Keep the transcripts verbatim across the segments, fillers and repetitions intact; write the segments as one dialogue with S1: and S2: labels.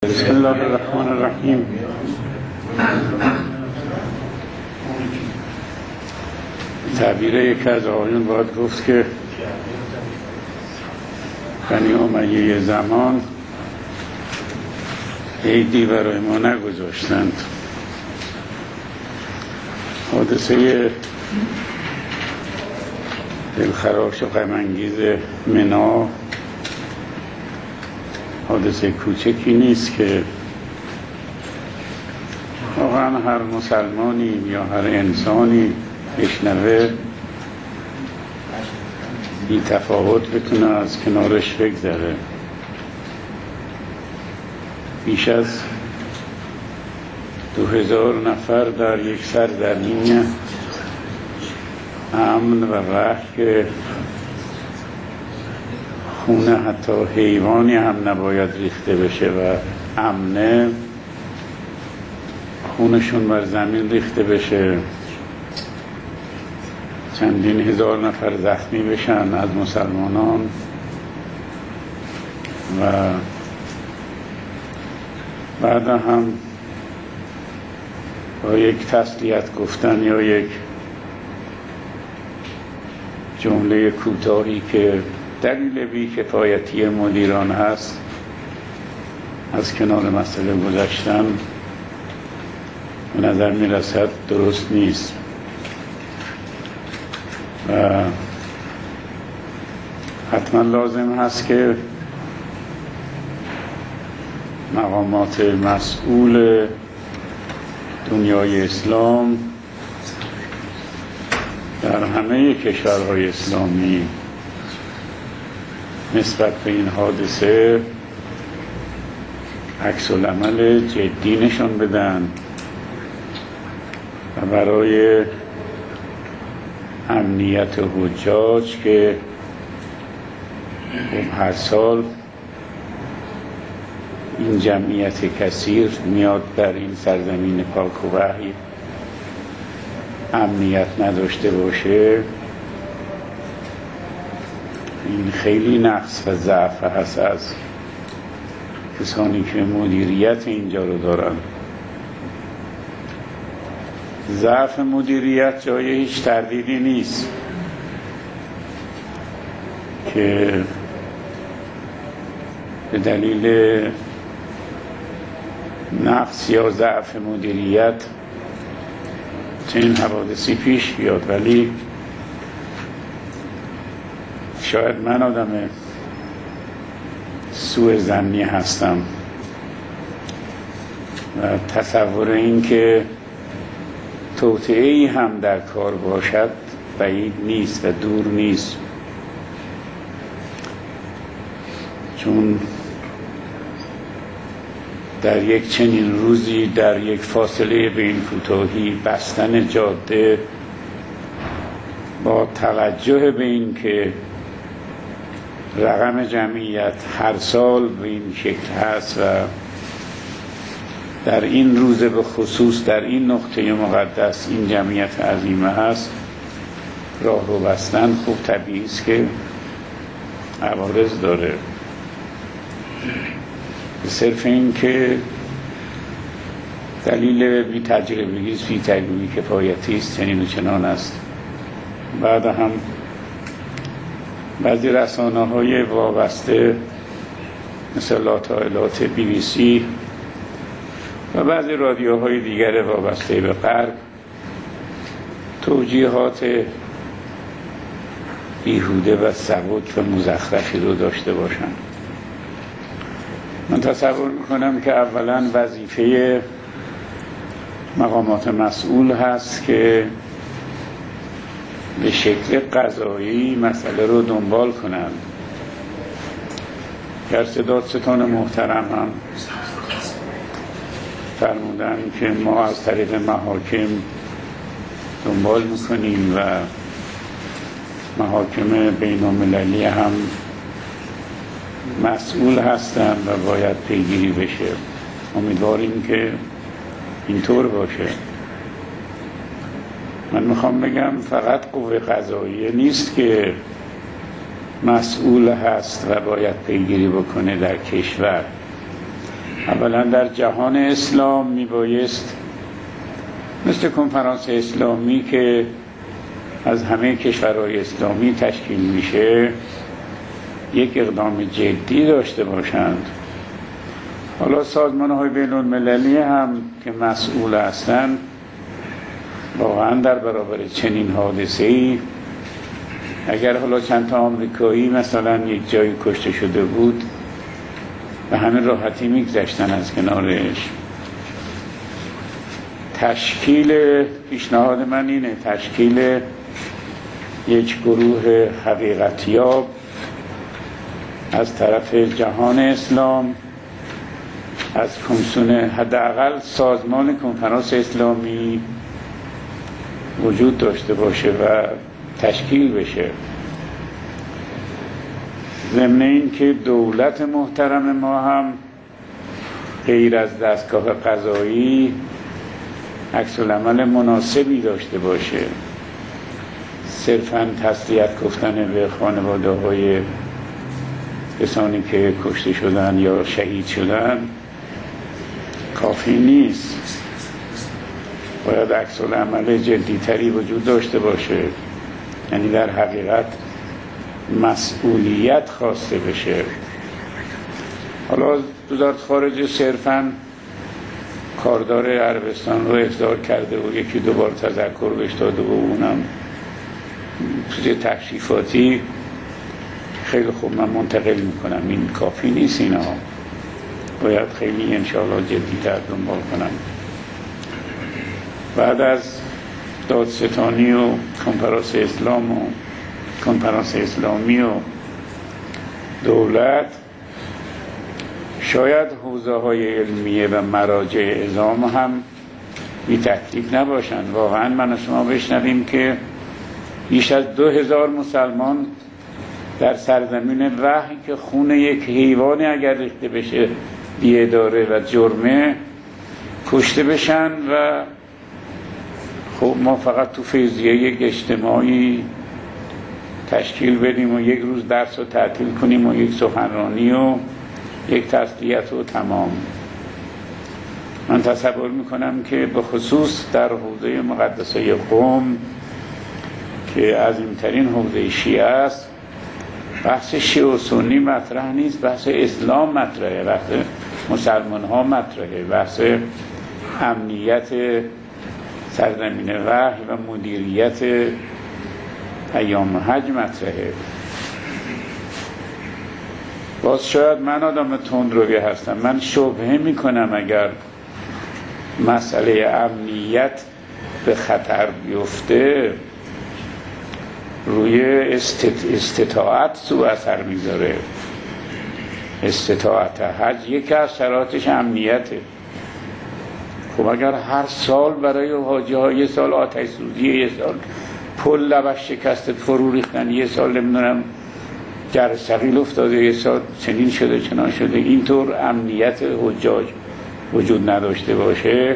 S1: بسم الله الرحمن الرحیم. تعبیر یک از آقایون باید گفت که بنی امیه زمان عیدی برای ما نگذاشتند. حادثه دلخراش و غم‌انگیز منی حادثه کوچکی نیست که واقعا هر مسلمانی یا هر انسانی بشنوه بی تفاوت بتونه از کنارش بگذره. بیش از دو هزار نفر در یک سرزمین امن و وحی که خونه حتی حیوانی هم نباید ریخته بشه و امنه، خونشون بر زمین ریخته بشه، چندین هزار نفر زخمی بشن از مسلمانان و بعد هم با یک تسلیت گفتن یا یک جمله کوتاهی که دلیل بی‌کفایتی مدیران هست از کنار مسئله گذشتن به نظر می رسد درست نیست و حتما لازم هست که مقامات مسئول دنیای اسلام در همه کشورهای اسلامی نسبت به این حادثه عکس العمل جدی نشان بدن و برای امنیت حجاج که هر سال این جمعیت کثیر میاد در این سرزمین پاک و وحی امنیت نداشته باشه، این خیلی نقص و ضعف هست از کسانی که مدیریت اینجا رو دارن. ضعف مدیریت جای هیچ تردیدی نیست که به دلیل نقص یا ضعف مدیریت چنین حوادثی پیش بیاد، ولی شاید من آدم سوء ظنی هستم و تصور این که توطئه‌ای هم در کار باشد بعید نیست و دور نیست، چون در یک چنین روزی در یک فاصله بین کوتاهی بستن جاده با توجه به این که رقم جمعیت هر سال به این شکل هست و در این روز به خصوص در این نقطه مقدس این جمعیت عظیمه هست، راه رو بستن خوب طبیعی است که عوارض داره. به صرف این که دلیل بی تجربگی است، بی تجربگی کفایتی است، چنین و چنان است. بعد هم بعضی رسانه های وابسته مثل لاتائلات بی بی سی و بعضی رادیوهای دیگر وابسته به غرب توجیهات بیهوده و سبک و مزخرفی رو داشته باشند. من تصور میکنم که اولا وظیفه مقامات مسئول هست که به شکل قضایی مسئله رو دنبال کنند. دادستان محترم هم فرمودن که ما از طریق محاکم دنبال میکنیم و محاکم بین المللی هم مسئول هستن و باید پیگیری بشه. امیدواریم که اینطور باشه. من میخوام بگم فقط قوه قضاییه نیست که مسئول هست و باید پیگیری بکنه در کشور. اولا در جهان اسلام میبایست مثل کنفرانس اسلامی که از همه کشورهای اسلامی تشکیل میشه یک اقدام جدی داشته باشند. حالا سازمان‌های بین‌المللی هم که مسئول هستند واقعا در برابر چنین حادثه‌ای، اگر حالا چند تا آمریکایی مثلا یک جایی کشته شده بود به همین راحتی میگذشتن از کنارش. تشکیل پیشنهاد من اینه تشکیل یک گروه حقیقتیاب از طرف جهان اسلام، از کمیسیون حداقل سازمان کنفرانس اسلامی وجود داشته باشه و تشکیل بشه. ضمن این که دولت محترم ما هم غیر از دستگاه قضایی عکس‌العمل مناسبی داشته باشه. صرفاً تسلیت گفتن به خانواده های کسانی که کشته شدن یا شهید شدن کافی نیست. باید عکس‌العمل جدی‌تری وجود داشته باشه، یعنی در حقیقت مسئولیت خواسته بشه. حالا وزارت خارجه صرفاً کاردار عربستان رو احضار کرده و یکی دو بار تذکر بهش داده و اونم چیز تشریفاتی. خیلی خوب، من منتقل میکنم، این کافی نیست. اینا باید خیلی انشاءالله جدی‌تر دنبال کنم. بعد از دادستانی و کنفرانس اسلام و کنفرانس اسلامی و دولت، شاید حوزه های علمیه و مراجع اعظام هم بی تکلیف نباشند. واقعا من و شما بشنویم که بیش از دو هزار مسلمان در سرزمین وحی که خون یک حیوانی اگر ریخته بشه بی اداره و جرمه کشته بشن و خب ما فقط تو فیضیه یک اجتماعی تشکیل بدیم و یک روز درس رو تعطیل کنیم و یک سخنرانی و یک تسلیت و تمام. من تصور میکنم که به خصوص در حوزه مقدسه قم که عظیمترین حوزه شیعه است، بحث شیعه و سنی مطرح نیست، بحث اسلام مطرحه، بحث مسلمان ها مطرحه، بحث امنیت سرزمین وحی و مدیریت ایام حج مطرحه. باز شاید من آدم تندروی هستم، من شبهه میکنم اگر مسئله امنیت به خطر بیفته روی استطاعت سوء اثر میذاره. استطاعت حج یکی از شرایطش امنیته. خب اگر هر سال برای حاجی ها یه سال آتش سوزی، یه سال پل لبش شکسته فرو ریختن، یه سال نمیدونم جر ثقیل افتاده، یه سال چنین شده چنان شده، اینطور امنیت حجاج وجود نداشته باشه،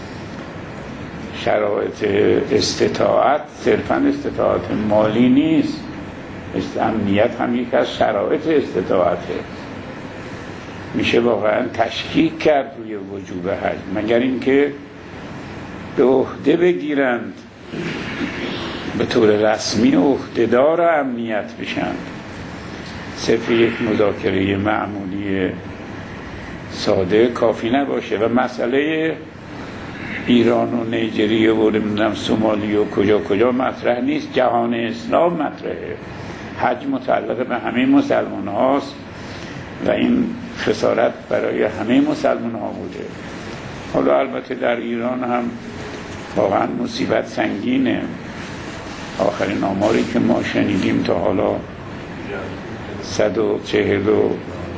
S1: شرایط استطاعت صرفاً استطاعت مالی نیست، امنیت هم یک از شرایط استطاعته. میشه واقعا تشکیک کرد روی وجوب حج، مگر اینکه به عهده بگیرند به طور رسمی عهدهدار امنیت بشن. صرف یک مذاکره معمولی ساده کافی نباشه. و مسئله ایران و نیجریه و نمیدونم سومالی و کجا کجا مطرح نیست، جهان اسلام مطرحه. حج متعلق به همه مسلمان هاست و این خسارت برای همه مسلمان ها بوده. حالا البته در ایران هم واقعا مصیبت سنگینه. آخرین آماری که ما شنیدیم تا حالا صد و چهل و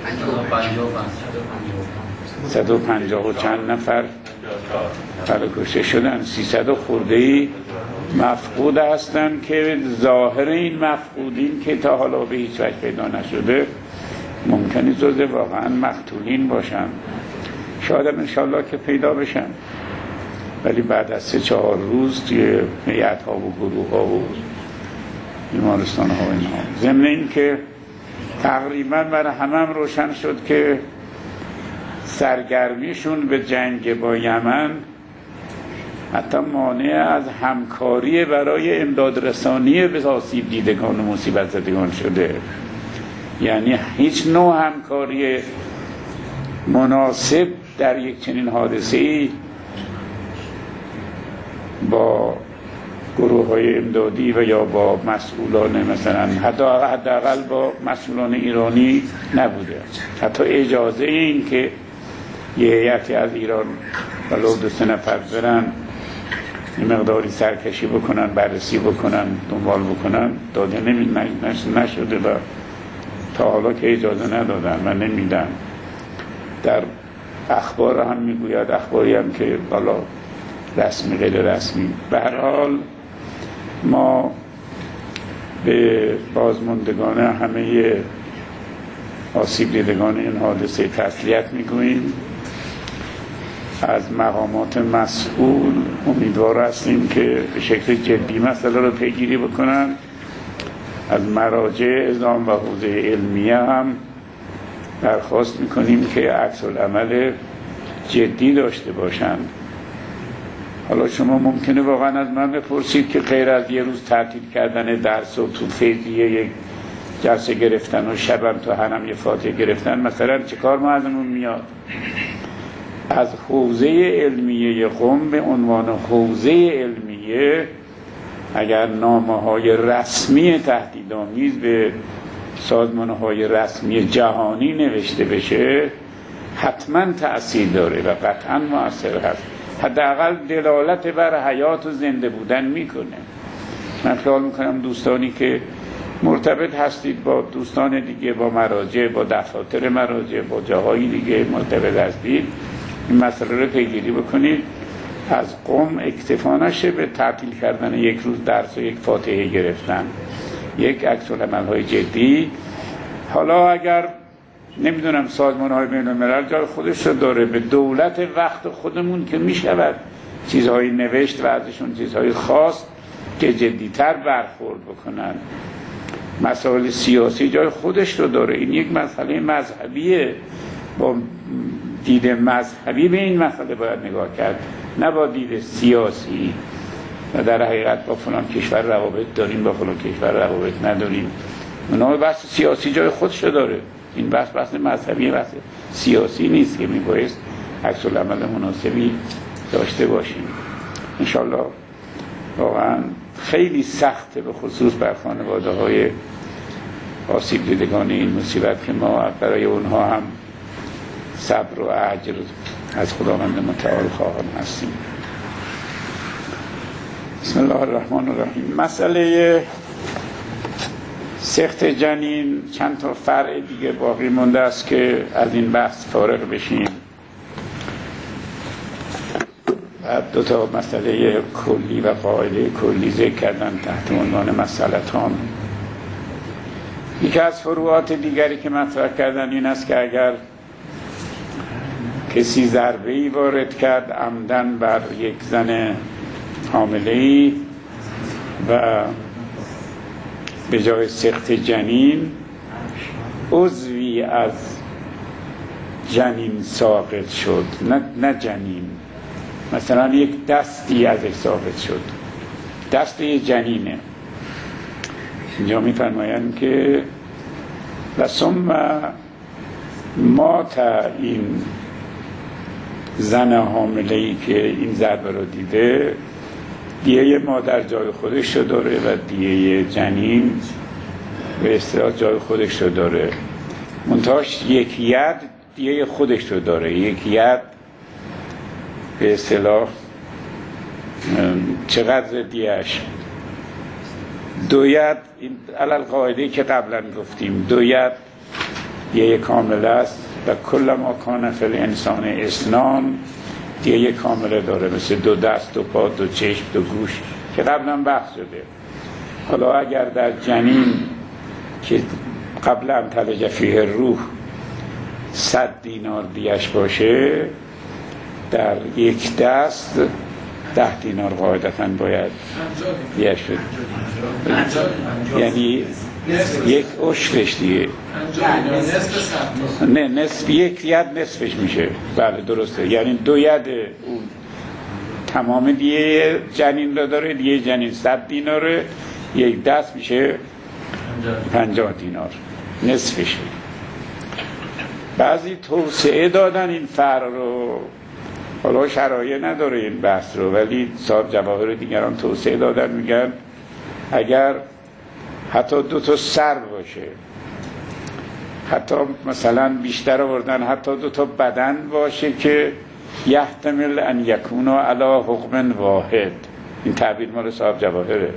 S1: صد و پنجاه و چند نفر کشته شدن، سیصد و خورده‌ای مفقود هستن که ظاهر این مفقودین که تا حالا به هیچ وجه پیدا نشده ممکنه جزء واقعا مقتولین باشن. شاید هم انشالله که پیدا بشن، ولی بعد از سه چهار روز توی هیئت ها و گروه ها و بیمارستان ها و اینها. ضمن این که تقریبا برای همه هم روشن شد که سرگرمیشون به جنگ با یمن حتی مانع از همکاری برای امداد رسانی به آسیب دیدگان و مصیبت زدگان شده. یعنی هیچ نوع همکاری مناسب در یک چنین حادثه‌ای با گروه های امدادی و یا با مسئولان مثلا حداقل با مسئولان ایرانی نبوده. حتی اجازه این که یه هیئتی از ایران ولو دو سه نفر برن این مقداری سرکشی بکنن، بررسی بکنن، دنبال بکنن داده نمی نشده و تا حالا که اجازه ندادن و نمیدن. در اخبار هم میگوید، اخباری هم که بالا رسمی غیر رسمی. به هر حال ما به بازماندگان همه آسیب دیدگان این حادثه تسلیت میگوییم. از مقامات مسئول امیدوار هستیم که به شکل جدی مسئله رو پیگیری بکنن. از مراجع اعظام و حوزه علمیه هم درخواست میکنیم که عکس العمل جدی داشته باشند. حالا شما ممکنه واقعا از من بپرسید که غیر از یه روز تعطیل کردن درس و تو فیضیه یک جلسه گرفتن و شبم تو حرم یه فاتحه گرفتن مثلا چه کار ما ازمون میاد؟ از حوزه علمیه قم به عنوان حوزه علمیه اگر نامه‌های رسمی تهدیدآمیز به سازمان‌های رسمی جهانی نوشته بشه حتما تأثیر داره و قطعا مؤثر هست. حداقل دلالت بر حیات و زنده بودن میکنه. من خیال میکنم دوستانی که مرتبط هستید با دوستان دیگه، با مراجع، با دفاتر مراجع، با جاهای دیگه مرتبط هستید، این مسئله رو پیگیری بکنید. از قم اکتفا نشه به تعطیل کردن یک روز درس و یک فاتحه گرفتن، یک عکس العمل‌های جدی. حالا اگر نمیدونم سازمان های بین الملل جای خودش رو داره، به دولت وقت خودمون که میشود چیزهایی نوشت و ازشون چیزهای خاص که جدیتر برخورد بکنن. مسائل سیاسی جای خودش رو داره، این یک مسئله مذهبیه، با دید مذهبی به این مسئله باید نگاه کرد نه با دید سیاسی. و در حقیقت با فلان کشور روابط داریم، با فلان کشور روابط نداریم. اونا بحث سیاسی جای خودش رو داره، این بحث بحث مذهبی، بحث سیاسی نیست که میبایست عکس العمل مناسبی داشته باشیم. انشالله. واقعا خیلی سخته به خصوص بر خانواده های آسیب دیدگان این مصیبت که ما برای اونها هم صبر و اجر از خداوند متعال خواهان هستیم. بسم الله الرحمن الرحیم. مسئله سقط جنین چند تا فرع دیگه باقی مونده است که از این بحث فارغ بشیم. بعد دو تا مسئله کلی و قاعده کلی ذکر کردن تحت عنوان مسئلتان. یکی از فروعات دیگری که مطرح کردن این است که اگر کسی ضربه‌ای وارد کرد عمدن بر یک زن حامله‌ای و به جای سقط جنین عضوی از جنین ساقط شد، نه, نه جنین، مثلا یک دستی ازش ساقط شد، دست جنینه. اینجا می‌فرمایند که و ثم مات این زن حامله‌ای که این ضربه رو دیده، دیه مادر جای خودش رو داره و دیه جنین به اصطلاح جای خودش رو داره. منتهاش یک ید دیه خودش رو داره، یک ید به اصطلاح چقدر دیهش؟ دو ید، علل قاعده که قبلا گفتیم دو ید دیه کامل است و کل ما کان فی الانسان اسنان دیه کامله داره، مثل دو دست، دو پا، دو چشم، دو گوش که قبلا بحث شده. حالا اگر در جنین که قبلا تلج فیه روح صد دینار دیش باشه، در یک دست ده دینار قاعدتا باید دیش شد. یعنی یک عشقش دیگه، نه نصف، یک ید نصفش میشه. بله درسته، یعنی دو ید اون تمام دیگه جنین رو داره، دیگه جنین صد دیناره، یک دست میشه پنجاه دینار، نصفشه. بعضی توسعه دادن این فرق رو، حالا شرایع نداره این بحث رو، ولی صاحب جواهر دیگران توسعه دادن، میگن اگر حتی دو تا سر باشه، حتی مثلا بیشتر آوردن حتی دو تا بدن باشه که یحتمل ان یکونو علی حکم واحد، این تعبیر مال صاحب جواهره.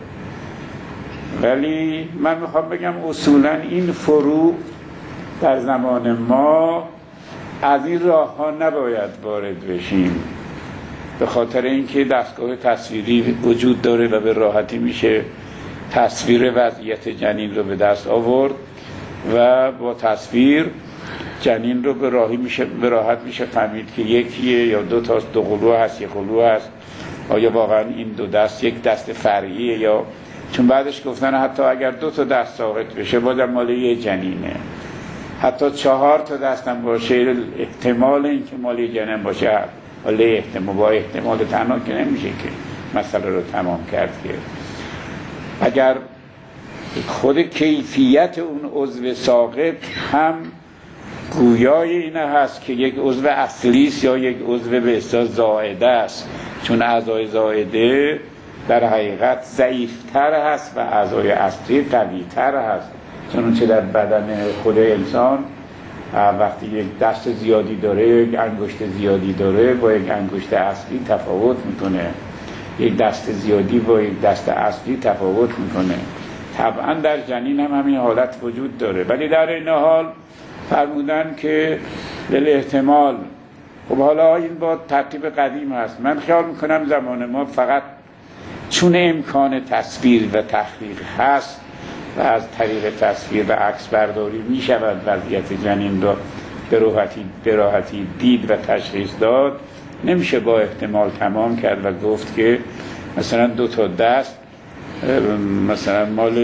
S1: ولی من میخوام بگم اصولا این فروع در زمان ما از این راه ها نباید وارد بشیم، به خاطر اینکه دستگاه تصویری وجود داره و به راحتی میشه تصویر وضعیت جنین رو به دست آورد و با تصویر جنین رو به راحی میشه به راحت میشه فهمید که یکیه یا دو تاست، دو قلو هست، یک قلو هست، آیا واقعا این دو دست یک دست فرعیه، یا چون بعدش گفتن حتی اگر دو تا دست ساقط بشه بازم مال یه جنینه، حتی چهار تا دست هم باشه احتمال این که مال یه جنین باشه، ولی احتمال با احتمال تنها که نمیشه که مسئله رو تمام کرد. که اگر خود کیفیت اون عضو ساقط هم گویای اینه هست که یک عضو اصلی است یا یک عضو به اصطلاح زائده است، چون اعضای زائده در حقیقت ضعیفتر هست و اعضای اصلی قوی‌تر هست، چون چه در بدن خود انسان وقتی یک دست زیادی داره، یک انگشت زیادی داره، با یک انگشت اصلی تفاوت میکنه، یک دست زیادی با یک دست اصلی تفاوت میکنه. طبعا در جنین هم همین حالت وجود داره، ولی در این حال فرمودن که بالاحتمال. خب حالا این با ترتیب قدیم هست، من خیال میکنم زمان ما فقط چون امکان تصویر و تحقیق هست و از طریق تصویر و عکس برداری می شود وضعیت جنین را به راحتی به راحتی دید و تشخیص داد، نمیشه با احتمال تمام کرد و گفت که مثلا دو تا دست مثلا مال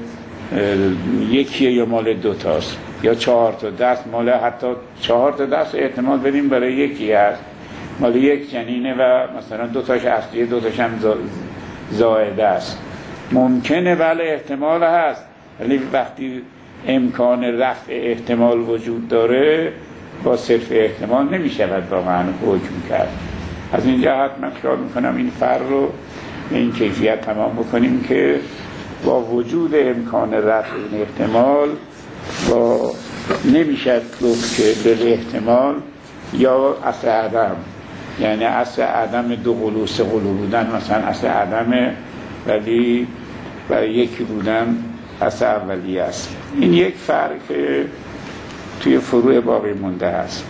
S1: یکیه یا مال دو تاست، یا چهار تا دست مال، حتی چهار تا دست احتمال بدیم برای یکی هست مال یک جنینه و مثلا دو تاش اصلیه دو تاش هم زائده است. ممکنه بله احتمال هست، ولی وقتی امکان رفع احتمال وجود داره با صرف احتمال نمی شود واقعا حکم کرد. از این جهت من خیال میکنم این فرق رو به این کیفیت تمام بکنیم که با وجود امکان رفع این احتمال با نمیشد گفت که به احتمال یا اصل عدم، یعنی اصل عدم دو قلو سه قلو بودن مثلا اصل عدمه، ولی برای یکی بودن اصل اولی است. این یک فرق توی فروع باقی مونده است.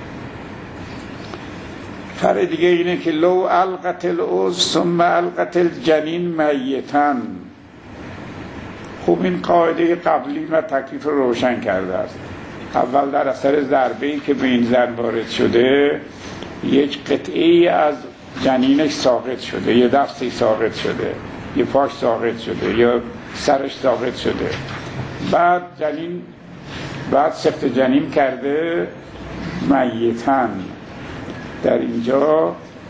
S1: فرق دیگه اینه که لو القت العضو ثم القت الجنین میتن. خوب این قاعده قبلی و تکلیف رو روشن کرده است. اول در اثر ضربه‌ای که به این زن وارد شده یک قطعه از جنینش ساقط شده، یه دستی ساقط شده، یه پاش ساقط شده، یا سرش ساقط شده، بعد جنین بعد سفت جنین کرده میتن. در اینجا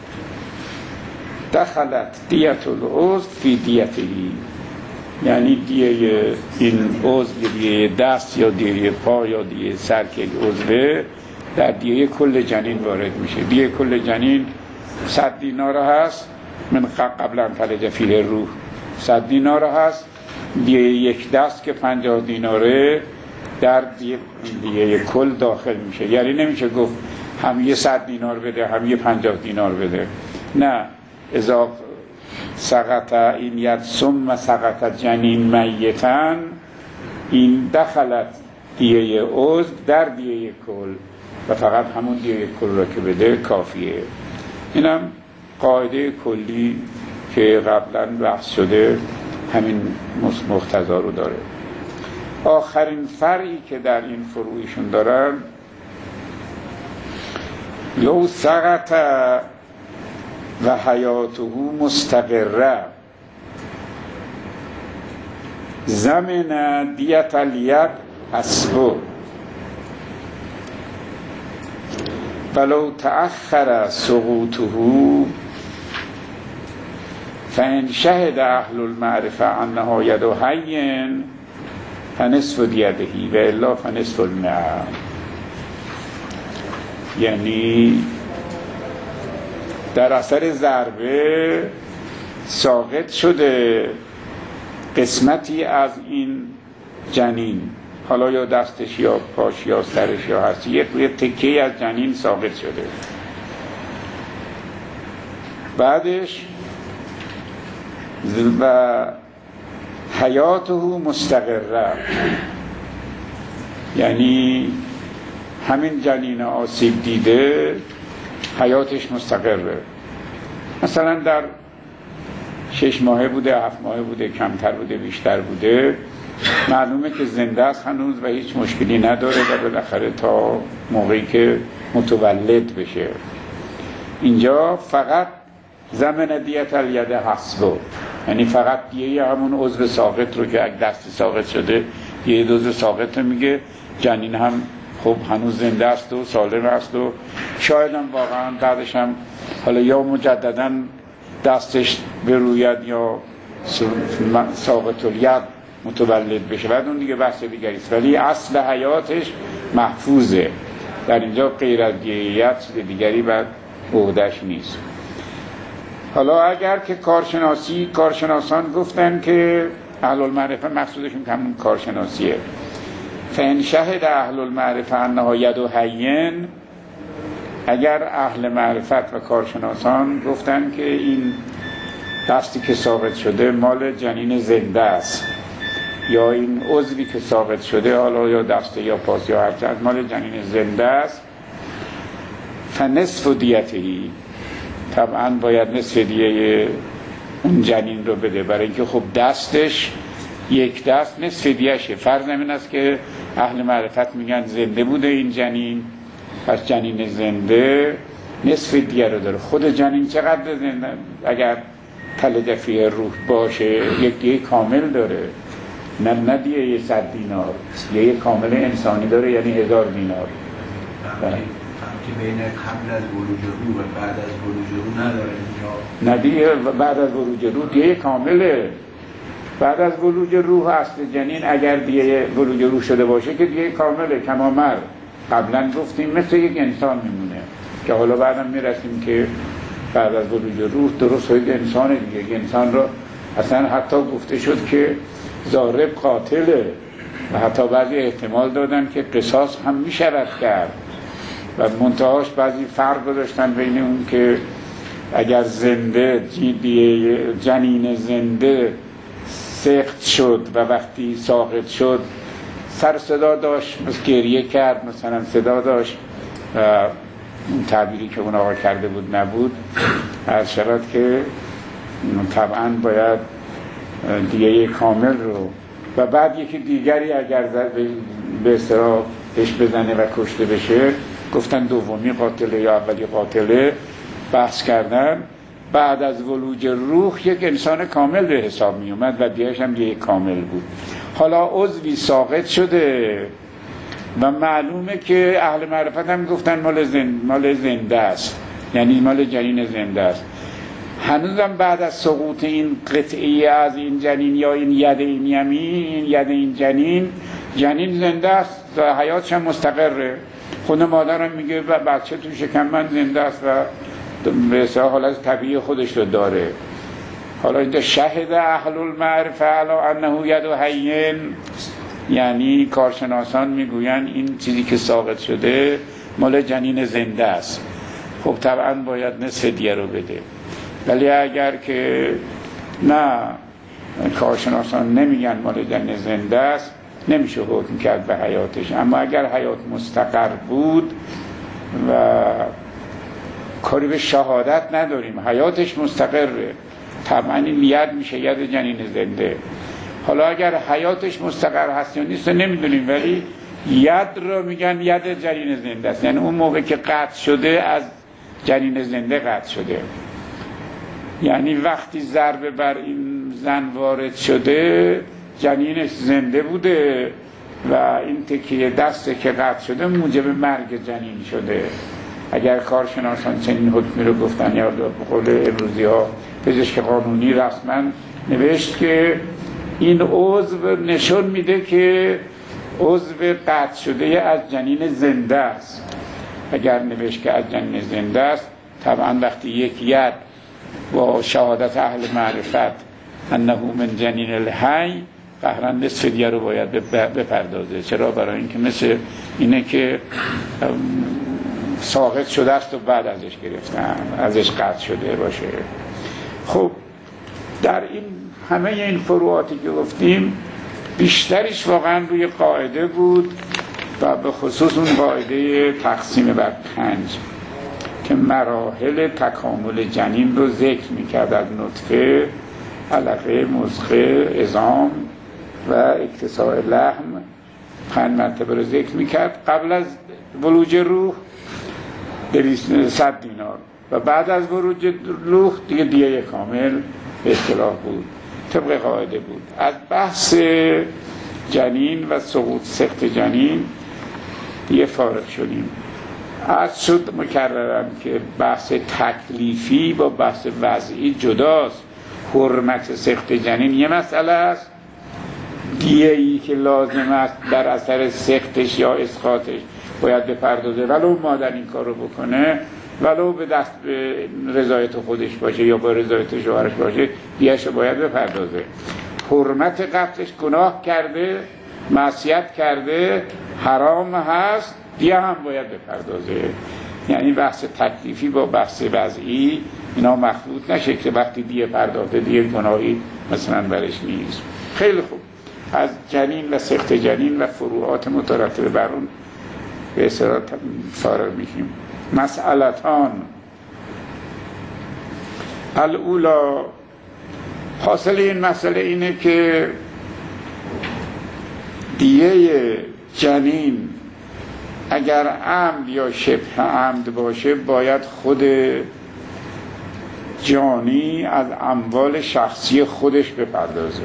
S1: دخلت دیت العضو فی دیتهی، یعنی دیه این عضو، دیه دست یا دیه پا یا دیه سر که عضوه در دیه کل جنین وارد میشه. دیه کل جنین صد دینار هست، من قبل ان تلج فیه روح صد دینار هست. دیه یک دست که پنجاه دیناره در دیه, دیه کل داخل میشه، یعنی نمیشه گفت هم یه صد دینار بده هم یه پنجاه دینار بده، نه. اذا سقط این ید ثم سقط جنین میتن، این دخلت دیه عضو در دیه کل و فقط همون دیه کل را که بده کافیه. اینم قاعده کلی که قبلا بحث شده همین مقتضا رو داره. آخرین فرعی که در این فروعشون دارن، لو سقط و حیاته مستقره، زمن دیت الید حسبه ولو تأخر سقوطه فإن شهد اهل المعرفه انها ید حی فنصف دیته و الا فنصف المئه. یعنی در اثر ضربه ساقط شده قسمتی از این جنین، حالا یا دستش یا پاش یا سرش یا هرچی، یک تکه از جنین ساقط شده. بعدش و حیاته مستقره، یعنی همین جنین آسیب دیده حیاتش مستقره. مثلا در شش ماهه بوده، هفت ماهه بوده، کمتر بوده، بیشتر بوده، معلومه که زنده است هنوز و هیچ مشکلی نداره و بالاخره تا موقعی که متولد بشه. اینجا فقط زمن دیت الید حسبه، یعنی فقط دیه همون عضو ساقط رو که اگه دست ساقط شده یه دوز ساقط رو میگه، جنین هم خب هنوز زنده است و سالم است و شاید هم واقعا بعدش هم حالا یا مجددا دستش بروید یا ساقط الید متولد بشه، بعد اون دیگه بحث دیگری است، ولی اصل حیاتش محفوظه. در اینجا غیر از دیهیت چیز دیگری بعد عهده‌اش نیست. حالا اگر که کارشناسی کارشناسان گفتن که اهل المعرفه مقصودشون همون کارشناسیه، فإن شهد اهل المعرفه انها ید حی، اگر اهل معرفت و کارشناسان گفتن که این دستی که ساقط شده مال جنین زنده است، یا این عضوی که ساقط شده حالا یا دست یا پاس یا هرچند مال جنین زنده است، فنصف دیتهی، طبعا باید نصف دیه اون جنین رو بده، برای اینکه خب دستش یک دست نصف دیهشه. فرض این است که اهل معرفت میگن زنده بوده این جنین، پس جنین زنده نصف دیه رو داره. خود جنین چقدر زنده؟ اگر تلج فیه روح باشه یک دیه کامل داره، نه نه دیه یه صد دینار، دیه کامل انسانی داره، یعنی هزار دینار.
S2: که بین قبل از ولوج روح و بعد از ولوج روح نداره اینجا؟
S1: نه دیگه بعد از ولوج روح دیگه کامله. بعد از ولوج روح اصل جنین اگر دیگه ولوج روح شده باشه که دیگه کامله، کمامر. قبلا گفتیم مثل یک انسان میمونه، که حالا بعدم میرسیم که بعد از ولوج روح درست های انسان دیگه. انسان رو اصلا حتی گفته شد که ضارب قاتله و حتی بعضی احتمال دادن که قصاص هم میشود کرد و منتهاش بعضی فرق گذاشتن بین اون که اگر زنده جنین زنده سخت شد و وقتی ساقط شد سر صدا داشت، مثل گریه کرد مثلا صدا داشت و اون تعبیری که اون آقا کرده بود نبود، عرض شود که طبعا باید دیگه کامل رو و بعد یکی دیگری اگر به اصطلاح اش بزنه و کشته بشه، گفتن دومی قاتله یا اولی قاتله بحث کردن. بعد از ولوج روح یک انسان کامل به حساب می اومد و دیگرش هم یک کامل بود. حالا عضوی ساقط شده و معلومه که اهل معرفت هم گفتن مال زنده, مال زنده است، یعنی مال جنین زنده است. هنوزم بعد از سقوط این قطعی از این جنین یا این ید این یمین، این ید این جنین، جنین زنده است و حیاتش هم مستقره. خود مادرم میگه و بچه تو شکم من زنده است و به اصطلاح حالت طبیعی خودش رو داره. حالا اینجا شهد اهل المعرفه علی انه ید حی، یعنی کارشناسان میگوین این چیزی که ساقط شده مال جنین زنده است. خب طبعا باید نصف دیه رو بده. ولی اگر که نه کارشناسان نمیگن مال جنین زنده است، نمیشه حکم کرد به حیاتش. اما اگر حیات مستقر بود و کاری به شهادت نداریم، حیاتش مستقره، طبعا این ید میشه ید جنین زنده. حالا اگر حیاتش مستقر هست یا نیست نمیدونیم، ولی ید رو میگن ید جنین زنده است، یعنی اون موقع که قطع شده از جنین زنده قطع شده. یعنی وقتی ضربه بر این زن وارد شده جنینش زنده بوده و این تکیه دسته که قطع شده موجب مرگ جنین شده. اگر کارشناسان چنین حکمی رو گفتن یا به قول امروزی ها پزشک قانونی رسما نوشت که این عضو نشون میده که عضو قطع شده از جنین زنده است. اگر نوشت که از جنین زنده است، طبعا وقتی یک ید با شهادت اهل معرفت انه من جنین الحی قهرا نصف دیگه رو باید بپردازه. چرا؟ برای اینکه مثل اینه که ساقط شده است و بعد ازش گرفتن، ازش قطع شده باشه. خب در این همه این فروعاتی که گفتیم بیشترش واقعا روی قاعده بود و به خصوص اون قاعده تقسیم بر پنج که مراحل تکامل جنین رو ذکر میکرد، از نطفه، علقه، مضغه، عظام و اکتساء لحم پنج مرتبه رو ذکر میکرد. قبل از ولوج روح صد دینار و بعد از ولوج روح دیگه دیه کامل به اصطلاح بود، طبق قاعده بود. از بحث جنین و سقوط سقط جنین دیگه فارغ شدیم. از شد مکررم که بحث تکلیفی با بحث وضعی جداست. حرمت سقط جنین یه مسئله است، دیه‌ای که لازم است در اثر سقطش یا اسقاطش باید بپردازه، ولو مادر این کار رو بکنه، ولو به دست به رضایت خودش باشه یا با رضایت شوهرش باشه، دیه‌اش باید بپردازه. حرمت قتلش، گناه کرده، معصیت کرده، حرام هست، دیه هم باید بپردازه. یعنی بحث تکلیفی با بحث وضعی اینا مخلوط نشه که وقتی دیه پرداخته دیه گناهی مثلا برش نیست. خیلی خوب، از جنین و سقط جنین و فروعات مترتب بر اون به اصطلاح فارغ میشیم. مسئلتان الاولا، حاصل این مسئله اینه که دیه جنین اگر عمد یا شبه عمد باشه باید خود جانی از اموال شخصی خودش بپردازه،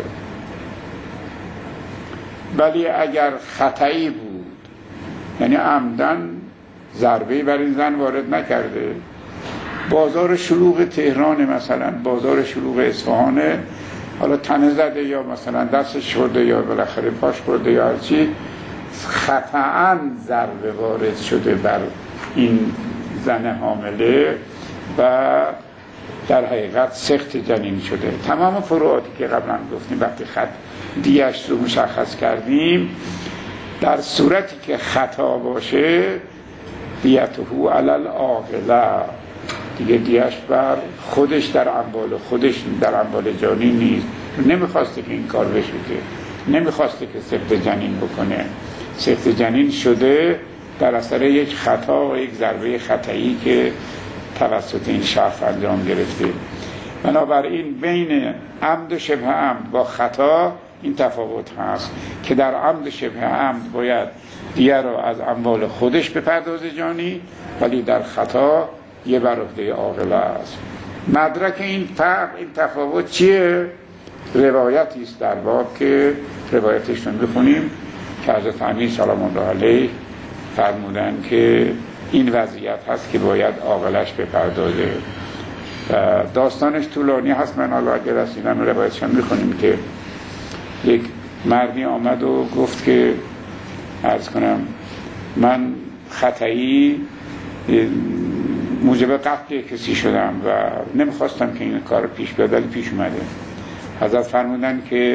S1: ولی اگر خطایی بود، یعنی عمدن ضربه‌ای بر این زن وارد نکرده، بازار شلوغ تهران مثلا، بازار شلوغ اصفهان، حالا تنه زده یا مثلا دستش خورده یا بالاخره پاش خورده یا هرچی، خطأً ضربه وارد شده بر این زن حامله و در حقیقت سقط جنین شده. تمام فروعاتی که قبلا گفتیم وقتی خط دیش رو مشخص کردیم، در صورتی که خطا باشه دیتهو علی العاقله، دیگه دیش بر خودش در اموال خودش، در اموال جانی نیست. نمیخواسته که این کار بشه، که نمیخواسته که سقط جنین بکنه، سقط جنین شده در اثر یک خطا و یک ضربه خطایی که توسط این شخص انجام گرفته. بنابراین بین عمد و شبه عمد با خطا این تفاوت هست که در عمد شبه عمد باید دیه را از اموال خودش بپردازه جانی، ولی در خطا یه بر عهده عاقله است. مدرک این فرق، این تفاوت چیه؟ روایتی است در باب که روایتش رو بخونیم که حضرت امیر سلام الله علیه فرمودن که این وضعیت هست که باید عاقلش بپردازه. داستانش طولانی هست، من حالا اگر رسیدن و روایتش هم میخونیم که یک مردی آمد و گفت که عرض کنم من خطایی موجب قتل کسی شدم و نمیخواستم که این کار پیش بیاد، ولی پیش اومده. حضرت فرمودن که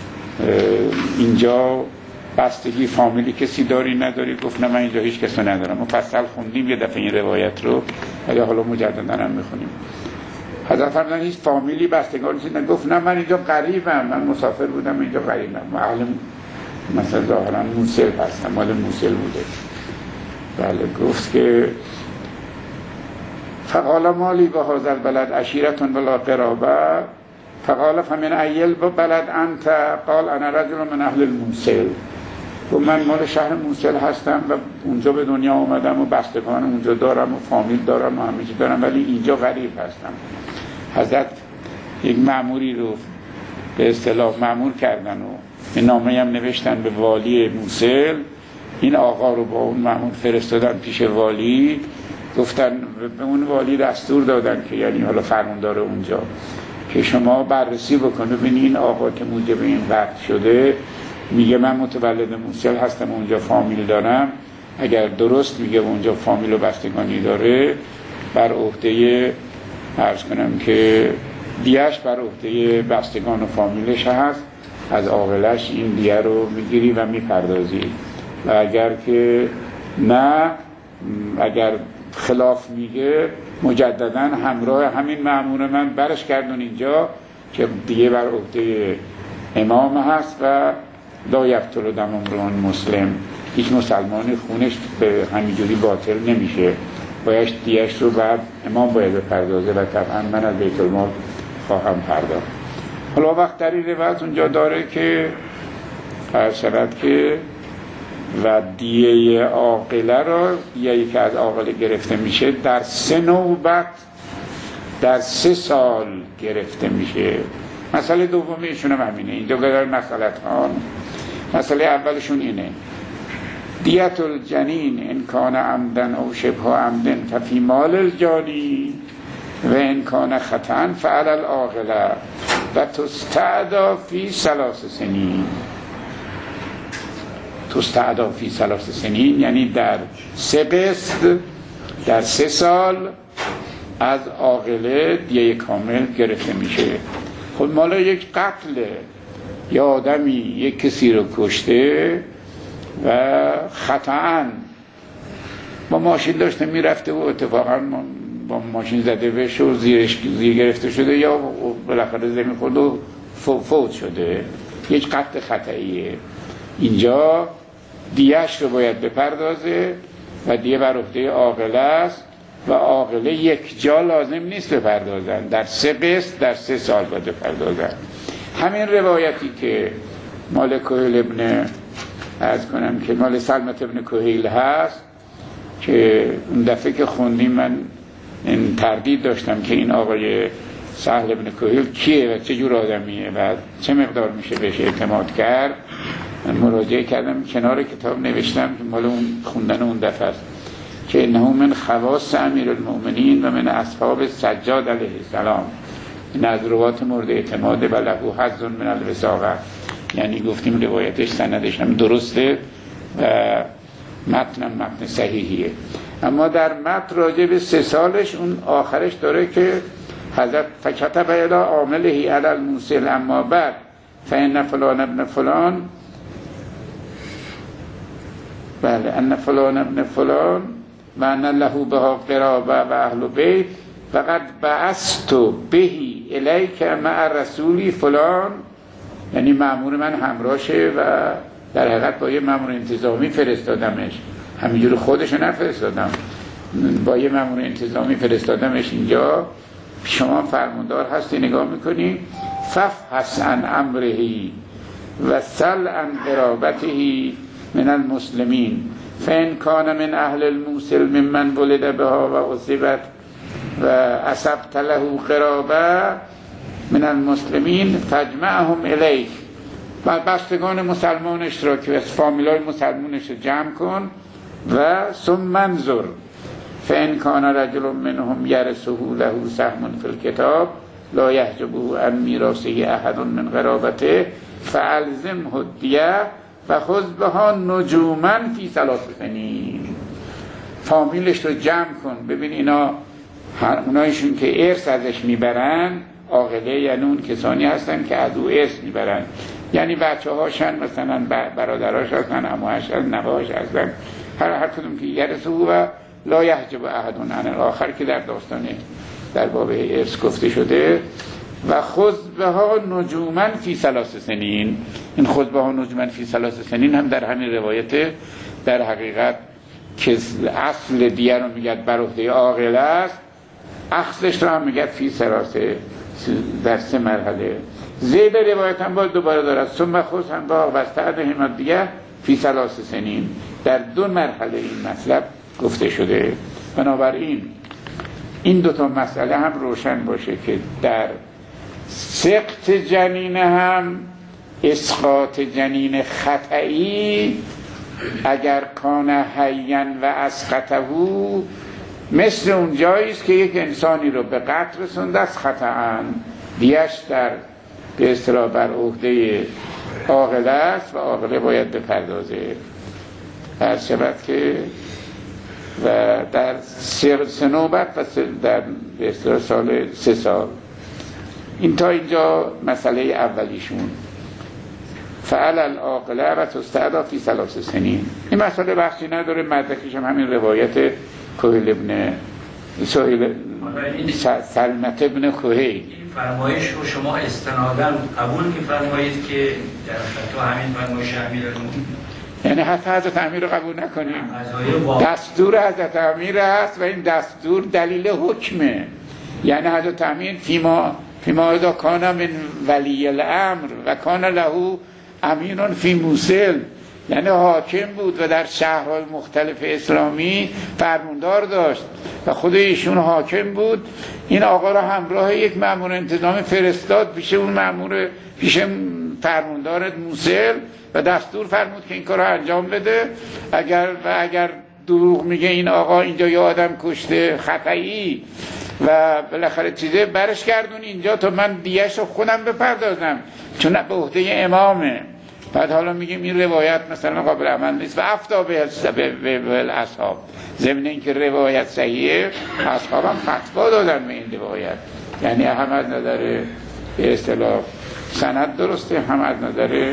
S1: اینجا بستگی فامیلی کسی داری نداری؟ گفت نه من اینجا هیچ کسی ندارم. مفصل خوندیم یه دفعه این روایت رو، ولی حالا مجددا هم میخونیم. حضرت فرمودن هیچ فامیلی بستگانی چیز نگفت نه من اینجا غریبم، من مسافر بودم اینجا غریبم، اهل مثلا ظاهرا موصل هستم، مال موصل بوده. بله. گفت که فقال مالی به هذا البلد عشیرتون ولا قرابه، فقال فمن ایل بلد انت؟ قال انا رجل من اهل الموصل. و من مال شهر موصل هستم و اونجا به دنیا آمدم و بستگان اونجا دارم و فامیل دارم و همه چی دارم، ولی اینجا غریب هستم. حضرت یک مأموری رو به اصطلاح مأمور کردن و نامه هم نوشتن به والی موصل، این آقا رو با اون مأمون فرستادن پیش والی، گفتن به اون والی دستور دادن که یعنی حالا فرماندار اونجا که شما بررسی بکنه ببینید این آقا که موجب این قتل شده میگه من متولد موصل هستم اونجا فامیل دارم، اگر درست میگه اونجا فامیل و بستگانی داره بر عهده عرض کنم که دیهش بر عهده بستگان و فامیلش هست، از عاقلش این دیه رو میگیری و میپردازی، و اگر که نه، اگر خلاف میگه مجددا همراه همین مأمور من برش گردون اینجا که دیگه بر عهده امام هست و لا یقتل دم امرؤ مسلم، هیچ مسلمانی خونش به همینجوری باطل نمیشه، باید دیهش رو بعد امام باید بپردازه و طبعا من از بیت المال خواهم پرداخت. حالا وقت در این روایت اونجا داره که فرشبت که و دیه عاقله را، دیه‌ای که از عاقله گرفته میشه در سه نوبت در سه سال گرفته میشه. مسئله دومی ایشون هم همینه، اینجا قدر مسئلت ها. مسئله اولشون اینه دیت الجنین ان کان عمدن او شبه عمدن ففی مال الجانی و ان کان خطأ فعلی العاقله و تستعدا فی ثلاث سنین. تستعدا فی ثلاث سنین یعنی در سه قسط در سه سال از عاقله دیه کامل گرفته میشه. خب مالا یک قتل یا آدمی یک کسی رو کشته و خطأً با ماشین داشته میرفته و اتفاقاً با ماشین زده بشه و زیرش زیر گرفته شده یا بالاخره زمین خورد و فوت شده، یک قتل خطئیه، اینجا دیهش رو باید بپردازه و دیه بر عهده عاقله است و عاقله یک جا لازم نیست بپردازن، در سه قسط در سه سال باید بپردازن. همین روایتی که مال کهیل ابن عرض کنم که مال سلمت ابن کهیل هست که اون دفعه که خوندیم من این تردید داشتم که این آقای سهل ابن کهیل کیه و چه جور آدمیه و چه مقدار میشه بهش اعتماد کرد. من مراجعه کردم کنار کتاب نوشتم که مال اون خوندن اون دفعه است که انه من خواص امیر المؤمنین و من اصحاب سجاد علیه السلام، این از روات مورد اعتماد و له حظ من الوثاقه، یعنی گفتیم روایتش سندش هم درسته و متنم متن صحیحیه، اما در متن راجع به سه سالش اون آخرش داره که حضرت فکتب الی عامله علی الموصل اما بعد فان فلان ابن فلان بله ان فلان ابن فلان و ان له بها قرابه و اهل بیت فقد بعثت بهی الیک مع رسولی فلان، یعنی مأمور من همراهشه و در حقیقت با یه مأمور انتظامی فرستادمش، همینجور خودش نفرستادم، با یه مأمور انتظامی فرستادمش اینجا، شما فرماندار هستی نگاه میکنی ففحص عن امرهی و سل عن قرابته من المسلمین فان کان من اهل الموصل ممن ولد بها و اصیبت و اصبت له قرابه من المسلمین فاجمعهم الیک، و بستگان مسلمانش را که از فامیلای مسلمانش جمع کن و ثم منظر فان کان رجل منهم یرثه له سهم فی الکتاب لا یحجبه عن میراثه احد من قرابته فالزمه الدیه و خذ بها نجوما فی ثلاث سنین. فامیلش رو جمع کن، ببین اینا اونایشون که ارث ازش میبرن عاقله، یعنی اون کسانی هستن که از او ارث میبرن، یعنی بچه هاشن مثلا برادراش هستن، عموهاش هستن، نوهاش هستن، هر هر کدوم که یرثه و لا یحجب احد عن الاخر که در داستان در باب ارث گفته شده و خذ بها نجوما فی ثلاث سنین. این خذ بها نجوما فی ثلاث سنین هم در همین روایت در حقیقت که اصل دیگر رو میگه بر عهده عاقله است، اخذش رو هم میگه فی ثلاث در سه مرحله. زید روایت هم باید دوباره دارد ثم خذ هم با وستعد همت دیگه فی ثلاث سنین، در دو مرحله این مطلب گفته شده. بنابراین این دوتا مسئله هم روشن باشه که در سقط جنین هم اسقاط جنین خطئی اگر کان حیا و اسقطه مثل اون جایی است که یک انسانی رو به قتل رسونده است خطأ، دیش در به اصطلاح بر عهده عاقله است و عاقله باید بپردازه. عرض شود که و در سه, سه نوبت و سه در به اصطلاح سال سه سال. این تا اینجا مسئله اولیشون. فعل العاقله و تستعدا فی ثلاث سنین. این مسئله بخشی نداره، مدرکش هم همین روایت کهیل ابن سهیل سلمت ابن کهیل.
S3: این فرمایش رو شما استنادا قبول می‌فرمایید که در تو همین فرمایش امیرالمومنین،
S1: یعنی حتی حضرت امیر رو قبول نکنیم، دستور حضرت امیر هست و این دستور دلیل حکمه. یعنی حضرت امیر فیما فیما اذا کان من ولی الامر و کان له امین فی موصل، یعنی حاکم بود و در شهرهای مختلف اسلامی فرماندار داشت و خود ایشون حاکم بود. این آقا را همراه یک مأمور انتظامی فرستاد پیش اون مأمور، پیش فرماندار موصل و دستور فرمود که این کار رو انجام بده. اگر و اگر دروغ میگه این آقا اینجا یه آدم کشته خطایی و بالاخره چیزه برش گردون اینجا تا من دیش رو خودم بپردازم، چون به عهده امامه. بعد حالا میگیم این روایت مثلا قابل عمل نیست و افتا به الاصحاب، ضمن اینکه روایت صحیحه اصحاب هم فتوا دادن به این روایت، یعنی هم از نظر به اصطلاح سند درسته هم از نظر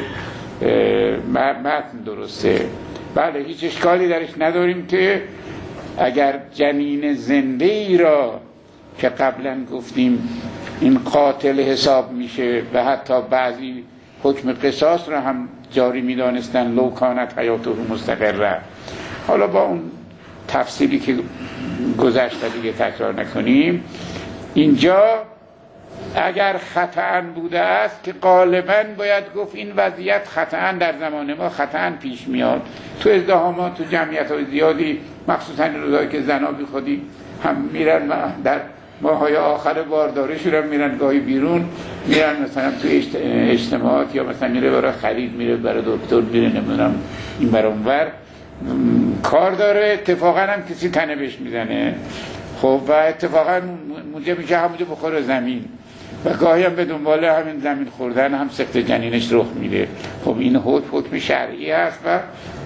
S1: متن درسته. بله هیچ اشکالی درش نداریم که اگر جنین زنده ای را که قبلا گفتیم این قاتل حساب میشه و حتی بعضی حکم قصاص را هم جاری میدانستن لو کانت حیاته مستقره. حالا با اون تفصیلی که گذشته دیگه تکرار نکنیم، اینجا اگر خطأ بوده است که غالباً باید گفت این وضعیت خطأ در زمان ما خطأ پیش میاد تو ازدحامات تو جمعیت های زیادی، مخصوصا این روزایی که زنا بی خودی هم میرن و در ماهای آخر بارداریشون هم میرن گاهی بیرون، میرن مثلا تو اجتماعات یا مثلا میره برای خرید، میره برای دکتر، میره نمیدونم این برای اونور کار داره، اتفاقا هم کسی تنه بهش میزنه، خب و اتفاقا موجب میشه همونجا بخوره زمین و گاهی هم به دنبال همین زمین خوردن هم سقط جنینش رخ میده. خب این حکم حکم شرعی هست و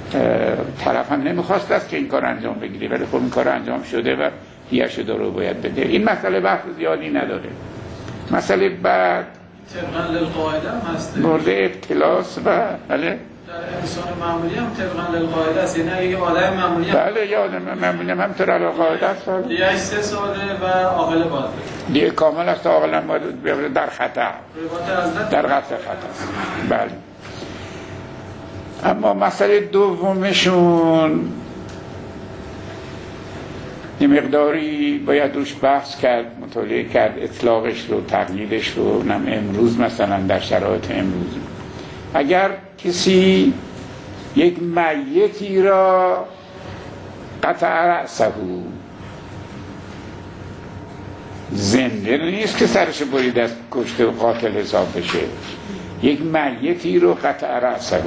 S1: طرف هم نمیخواست است که این کار انجام بگیره، ولی خب این کار انجام شده و دیش داره باید بده. این مسئله بحث زیادی نداره. مسئله بعد
S4: طبقاً للقاعده هم هست،
S1: مورد ابتلاس و بله
S4: در انسان معمولی هم طبقاً للقاعده است، یعنی یه آدم معمولی هم
S1: بله یه آدم معمولی هم طبقاً للقاعده است،
S4: دیگه سه ساله و عاقله باید
S1: دیگه کامل است، عاقله باید بیاره در خطا، در قطع خطا. بله. اما مسئله دومشون یه مقداری باید روش بحث کرد، مطالعه کرد، اطلاقش رو، تقییدش رو. نم امروز مثلا در شرایط امروز اگر کسی یک میتی را قطع رأسه، زنده نیست که سرش برید از کشته و قاتل حساب بشه، یک میتی رو قطع رأسه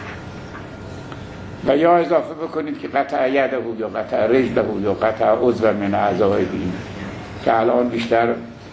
S1: و یا اضافه بکنید که قطع یده یا قطع رجله یا قطع عضو من اعضای دین، که الان بیشتر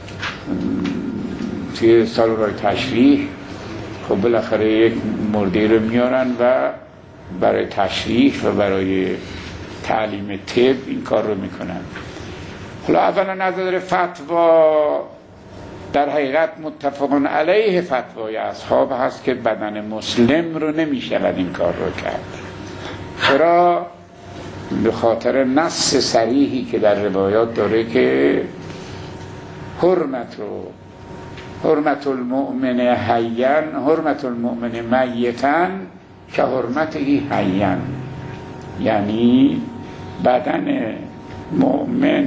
S1: توی سالن‌های تشریح خب بالاخره یک مردی رو میارن و برای تشریح و برای تعلیم طب این کار رو میکنن. حالا اولا نظر فتوا در حقیقت متفقون علیه فتوای اصحاب هست که بدن مسلم رو نمیشود این کار رو کرد. چرا؟ به خاطر نص صریحی که در روایات داره که حرمت رو حرمت المؤمن حیاً حرمت المؤمن میتاً که حرمته حیاً، یعنی بدن مؤمن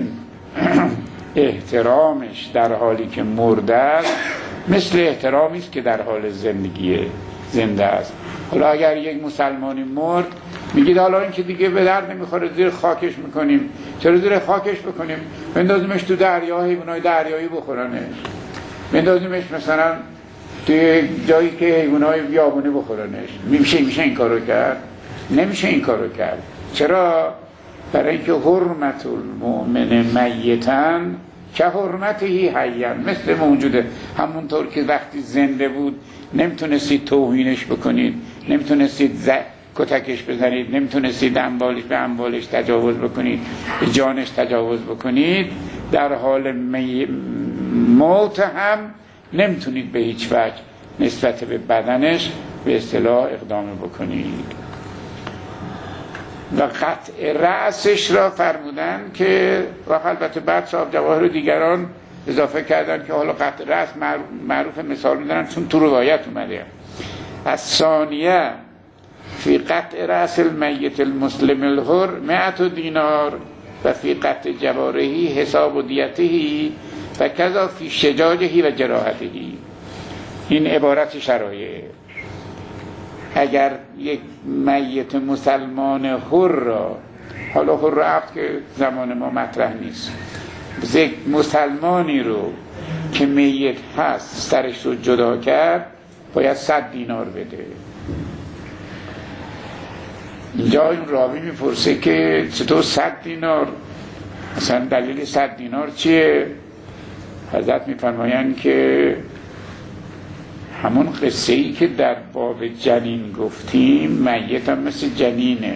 S1: احترامش در حالی که مرده است مثل احترامی است که در حال زندگی زنده است. حالا اگر یک مسلمانی مرد میگید حالا این که دیگه به درد نمیخوره زیر خاکش میکنیم، چرا زیر خاکش بکنیم؟ بندازیمش تو دریا، حیوانای دریایی بخورنش، بندازیمش مثلا توی جایی که حیوانای بیابونی بخورنش میشه میشه این کارو کرد؟ نمیشه این کارو کرد. چرا؟ برای اینکه حرمت المؤمن میتن که حرمتهی حیا، مثل موجوده. همونطور که وقتی زنده بود نمیتونستید توهینش بکنید، نمیتونستید ز... کتکش بزنید، نمیتونستید انبالش به انبالش تجاوز بکنید، به جانش تجاوز بکنید، در حال می... موت هم نمیتونید به هیچ وجه نسبت به بدنش به اصطلاح اقدام بکنید. و قطع رأسش را فرمودن که و البته بعد صاحب جواهر و دیگران اضافه کردن که حالا قطع رأس معروف مثال میدارن چون تو روایت اومده. از ثانیه فی قطع رأس المیت المسلم الحر مئت دینار و فی قطع جوارحی حساب و دیتهی و کذا فی شجاجهی و جراحتهی. این عبارت شرایع. اگر یک میت مسلمان حر را، حالا حر عبد که زمان ما مطرح نیست، یک مسلمانی رو که میت هست سرش رو جدا کرد باید صد دینار بده. اینجا این راوی میپرسه که چطور صد دینار؟ اصلا دلیل صد دینار چیه؟ حضرت میفرمایند که همون قصه ای که در باب جنین گفتیم، میت هم مثل جنینه.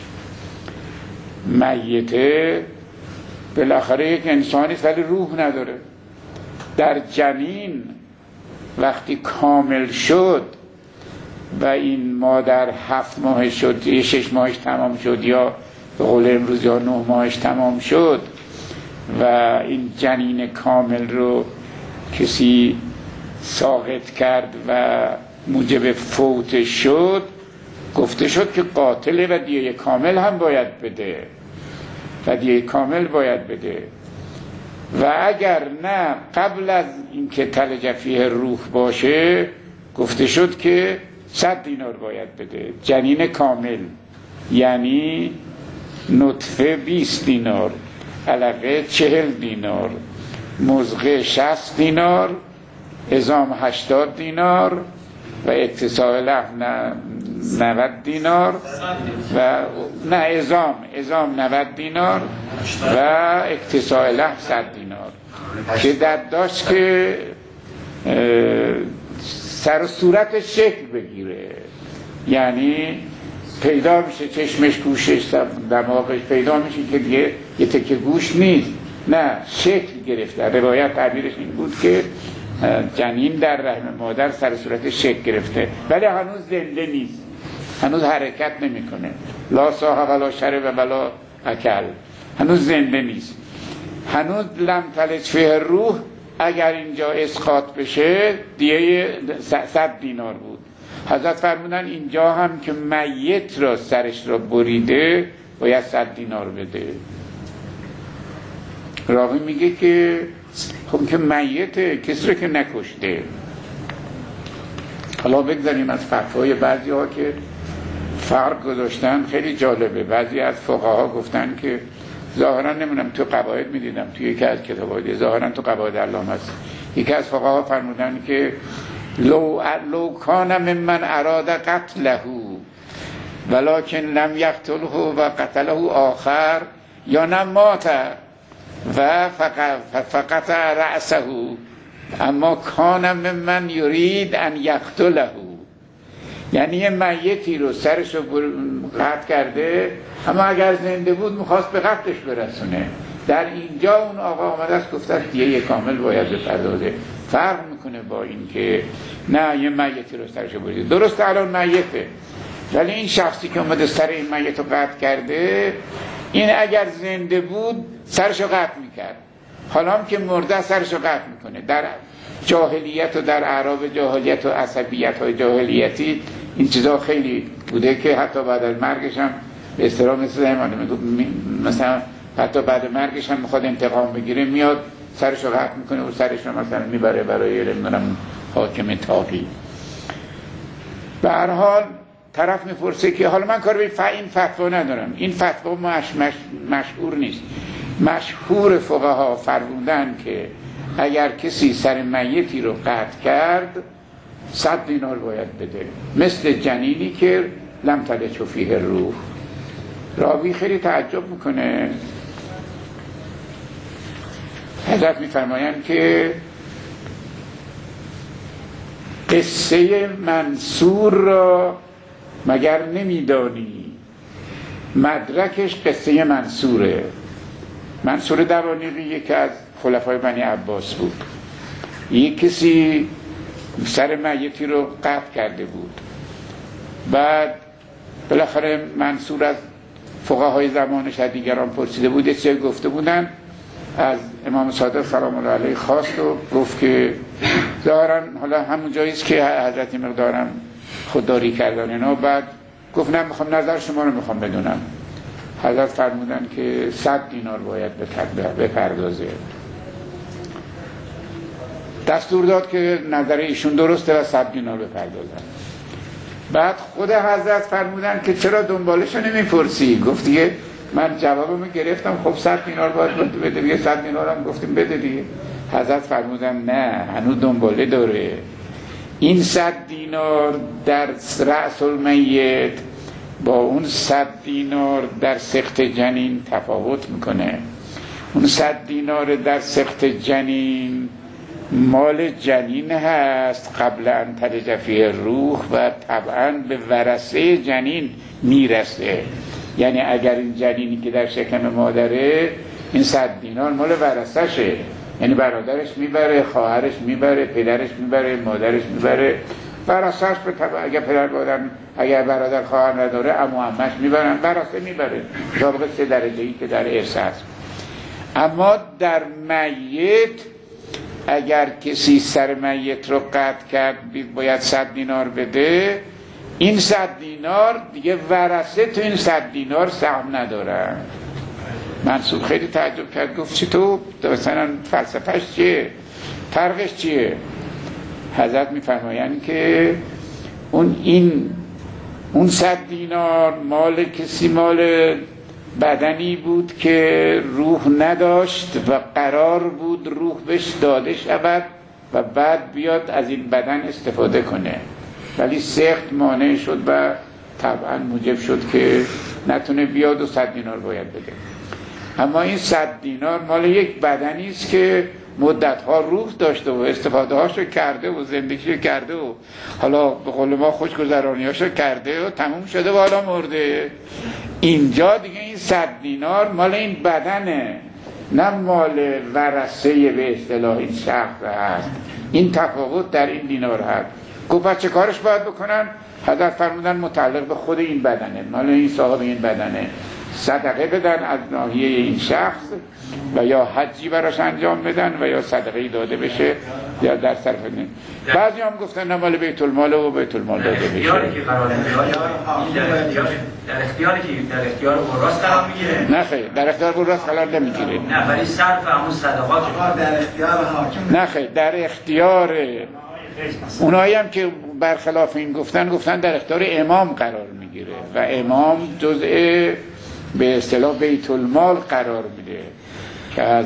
S1: میته بالاخره یک انسانی ولی روح نداره. در جنین وقتی کامل شد و این مادر هفت ماه شد یا شش ماهش تمام شد یا به قول امروز یا نه ماهش تمام شد و این جنین کامل رو کسی ساقط کرد و موجب فوت شد، گفته شد که قاتل و دیه کامل هم باید بده و دیه کامل باید بده. و اگر نه قبل از اینکه تلج فیه روح باشه گفته شد که صد دینار باید بده. جنین کامل یعنی نطفه بیست دینار، علقه چهل دینار، مضغه شصت دینار، عظام هشتاد دینار و اتصال لحم نود دینار و نه عظام عظام نود دینار و اتصال لحم صد دینار که در داشت که سر و صورتش شکل بگیره، یعنی پیدا میشه چشمش، گوشش، دماغش پیدا میشه که دیگه یه تکه گوش نیست، نه شکل گرفته. روایت تعبیرش این بود که جنین در رحم مادر سر صورتش شکل گرفته ولی هنوز زنده نیست، هنوز حرکت نمیکنه، لا صاحب ولا شرب ولا اکل، هنوز زنده نیست، هنوز لم تلج فیه روح. اگر اینجا اسقاط بشه دیگه صد دینار بود. حضرت فرمودن اینجا هم که میت را سرش را بریده باید صد دینار بده. راوی میگه که خب که میته، کسی رو که نکشته. حالا بگذاریم از فتوای بعضی ها که فرق گذاشتن، خیلی جالبه. بعضی از فقها گفتن که ظاهرا نمیدونم تو قواعد میدیدم توی یکی از کتابای ظاهرا تو قواعد علامه است، یکی از فقها فرمودن که لو لو کان ممن اراد قتله ولکن لم یقتله و قتله آخر یا نمات و فقط فقط رأسه اما کان ممن یرید ان یقتله، یعنی یه میتی رو سرش رو قطع کرده اما اگر زنده بود میخواست به قتلش برسونه. در اینجا اون آقا آمده است گفته دیه کامل باید بپردازه. فرق میکنه با این که نه یه میتی رو سرش رو بریده. درست الان میته ولی این شخصی که اومده سر این میت رو قطع کرده، این اگر زنده بود سرش رو قطع میکرد، حالا هم که مرده سرش رو قطع میکنه. در جاهلیت و در اعراب جاهلیت و عصبیت های جاهلیتی این چیزا خیلی بوده که حتی بعد از مرگش هم به اصطلاح مثل زمانه مثلا حتی بعد مرگش هم میخواد انتقام بگیره، میاد سرش رو قطع میکنه و سرش رو مثلا میبره برای نمیدونم حاکم تاقی. به هر حال طرف میپرسه که حالا من کار به این فتوا ندارم، این فتوا مش مش مشهور نیست. مشهور فقها فرمودن که اگر کسی سر میتی رو قطع کرد صد دینار باید بده، مثل جنینی که لم تلج فیه الروح. راوی خیلی تعجب میکنه. حضرت میفرمایند که قصه منصور را مگر نمیدانی؟ مدرکش قصه منصوره. منصور دوانیقی یکی از خلفای بنی عباس بود. یک کسی سر میتی رو قطع کرده بود. بعد بالاخره منصور از فقهای زمانش از دیگران پرسیده بود، یه چیزی گفته بودن، از امام صادق سلام الله علیه خواست و گفت که ظاهراً حالا همون جاییست که حضرت مقدارم خودداری کردن اینا. بعد گفت نه، میخوام نظر شما رو میخوام بدونم. حضرت فرمودن که صد دینار باید بپردازه. دستور داد که نظر ایشون درسته و صد دینار بپردازن. بعد خود حضرت فرمودن که چرا دنبالشو نمیپرسی؟ گفت دیگه من جوابمو گرفتم، خب صد دینار باید بده دیگه، صد دینار هم گفتیم بده دیگه. حضرت فرمودن نه، هنوز دنباله داره. این صد دینار در رأس المیت با اون صد دینار در سقط جنین تفاوت میکنه. اون صد دینار در سقط جنین مال جنین هست قبل ان تلج فیه الروح و طبعا به ورثه جنین میرسه. یعنی اگر این جنینی که در شکم مادره، این صد دینار مال ورثشه، یعنی برادرش میبره، خواهرش میبره، پدرش میبره، مادرش میبره، ورثه‌اش به طبع اگر پدر مادر اگر برادر خواهر نداره عمو عمش میبرن، ورثه میبره طابق سه درجه‌ای که در ارث هست. اما در میت اگر کسی سر میت رو قطع کرد باید صد دینار بده. این صد دینار دیگه ورثه تو این صد دینار سهم ندارن. منصور خیلی تعجب کرد، گفت چطور؟ مثلا فلسفهش چیه؟ فرقش چیه؟ حضرت میفرمایند که اون این اون صد دینار مال کسی مال بدنی بود که روح نداشت و قرار بود روح بهش داده شود و بعد بیاد از این بدن استفاده کنه، ولی سخت مانع شد و طبعا موجب شد که نتونه بیاد و صد دینار باید بده. اما این صد دینار مال یک بدنی است که مدتها روح داشته و استفاده هاشو کرده و زندگیشو کرده و حالا به قول ما خوشگذرانیاشو کرده و تموم شده و حالا مرده. اینجا دیگه این صد دینار مال این بدنه، نه مال ورثه به اصطلاح این شخص هست. این تفاوت در این دینار هست. گفت چه کارش باید بکنن؟ حضرت فرمودن متعلق به خود این بدنه، مال این صاحب این بدنه. صدقه بدن از ناحیه این شخص و یا حجی براش انجام بدن و یا صدقه داده بشه یا در صرف نیم. بعضی هم گفتن نه مال بیت المال و بیت المال داده بشه.
S3: اختیاری که قرار میگیره در اختیاری که در اختیار وراث قرار میگیره.
S1: نه خیر، در اختیار وراث قرار نمیگیره.
S3: نه ولی صرف همون صدقات
S2: در اختیار حاکم.
S1: نه خیر، در اختیار اونایی هم که برخلاف این گفتن گفتن در اختیار امام قرار میگیره و امام جزء به اصطلاح بیت المال قرار میده که از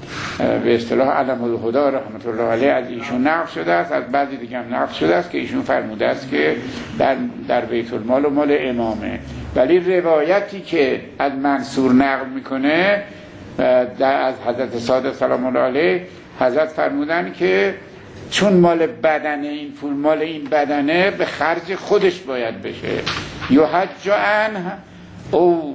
S1: به اصطلاح علم الهدی رحمت الله علیه از ایشون نقل شده است، از بعضی دیگه هم نقل شده است که ایشون فرموده است که در در بیت المال و مال امامه. ولی روایتی که از منصور نقل میکنه از حضرت صادق سلام الله علیه، حضرت فرمودن که چون مال بدنه، این پول مال این بدنه، به خرج خودش باید بشه. یحج عنه او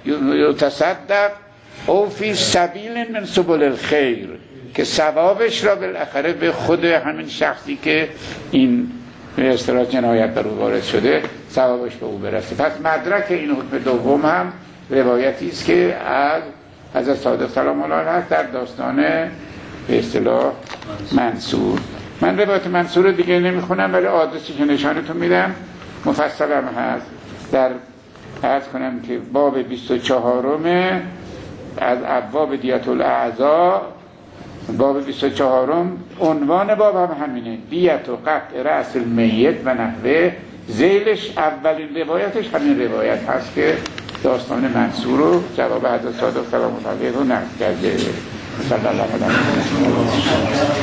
S1: یتصدق او فی سبیل من سبل الخیر، که ثوابش را بالاخره به خود همین شخصی که این به اصطلاح جنایت بر او وارد شده ثوابش به او برسه. پس مدرک این حکم دوم هم روایتی است که از حضرت صادق سلام الله علیه هست در داستان به اصطلاح منصور. من روایت منصور دیگه نمیخونم ولی آدرسی که نشانتون میدم مفصل هم هست. در عرض کنم که باب بیست و چهارم از ابواب دیت الاعضاء، باب بیست و چهارم عنوان باب هم همینه، دیت و قطع رأس المیت و نحوه. ذیلش اولین روایتش همین روایت هست که داستان منصور رو جواب حضرت صادق سلام الله علیه رو نقل کرده. صلی الله علیه و سلم.